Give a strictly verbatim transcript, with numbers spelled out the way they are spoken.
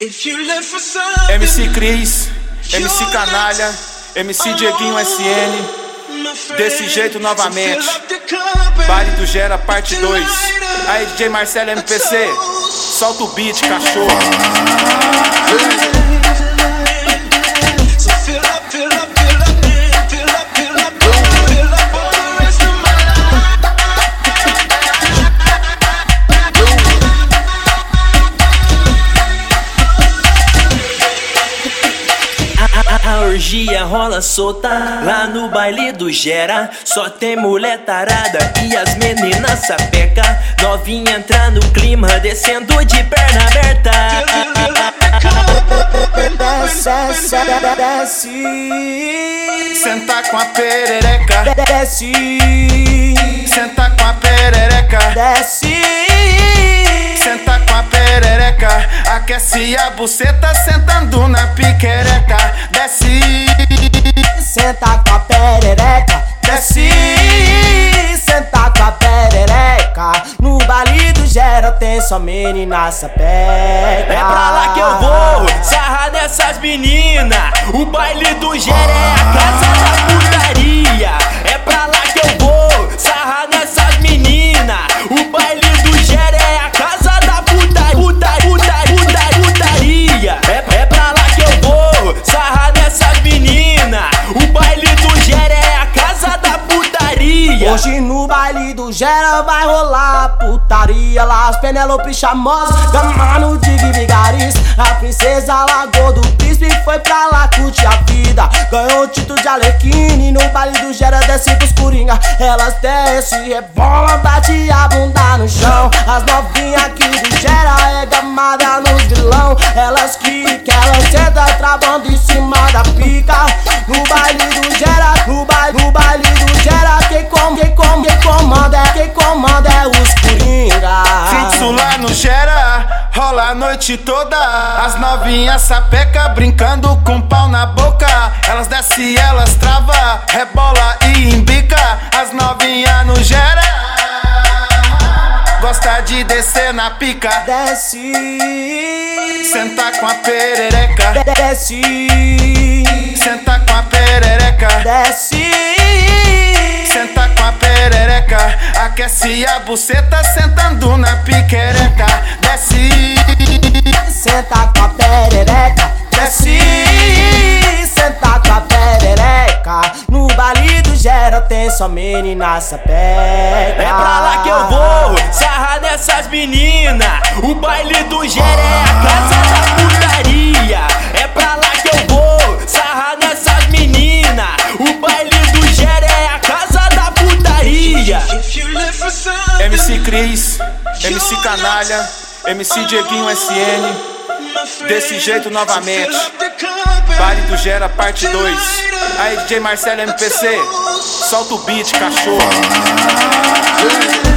M C Cris, M C Canalha, M C Dieguinho S N. Desse jeito novamente. Baile do Gera parte dois. Aí D J Marcelo M P C, solta o beat, cachorro. A orgia rola solta lá no baile do Gera. Só tem mulher tarada e as meninas sapeca. Novinha entra no clima, descendo de perna aberta. Desce, desce, Senta com a perereca. desce, Senta com a perereca. desce, Senta com a perereca. Aquece a buceta sentando na piquereca. Desce, senta com a perereca, desce, senta com a perereca. No baile do Gera tem só menina sapeca. É pra lá que eu vou, sarrar nessas meninas. O baile do Gera é a casa da putaria. É pra lá que eu vou, sarrar nessas meninas. O baile do Gera é a casa da putaria. Puta, puta, puta, putaria. É, é pra lá que eu vou, sarrar nessas meninas. O baile do Gera é a casa da putaria. Hoje no baile do Gera vai rolar putaria. Lá as Penélope chamosas, Gamano, Dig Vigaris. A princesa largou do príncipe e foi pra lá curtir a vida. Ganhou o título de Arlequine. No baile do Gera desce pros coringa. Elas descem, rebolam, bate a bunda no chão. As novinhas aqui do Gera é gamada nos vilão. Elas que que elas sentam travando em cima da pica. No baile do Gera, no baile, no baile do Gera, quem com, quem com, quem comanda é, quem comanda é os coringa. Fixo lá no Gera, rola a noite toda. As novinhas sapeca brincando com pau na boca. Elas desce, elas trava, rebola e embica. As novinhas no Gera gosta de descer na pica. Desce, Senta com a perereca. desce, Senta com a perereca. desce, Senta com a perereca. Aquece a buceta sentando na piquereca. Desce, senta com a perereca, desce, senta com a perereca. No baile do Gera tem só menina sapeca. É pra lá que eu vou, sarrar nessas meninas. O baile do Gera é a casa da putaria. É pra lá que eu vou, sarrar nessas meninas. O baile do Gera é a casa da putaria. M C Cris, M C Canalha, M C Dieguinho S N. Desse jeito novamente. Baile do Gera parte dois. Aí D J Marcelo M P C, solta o beat, cachorro.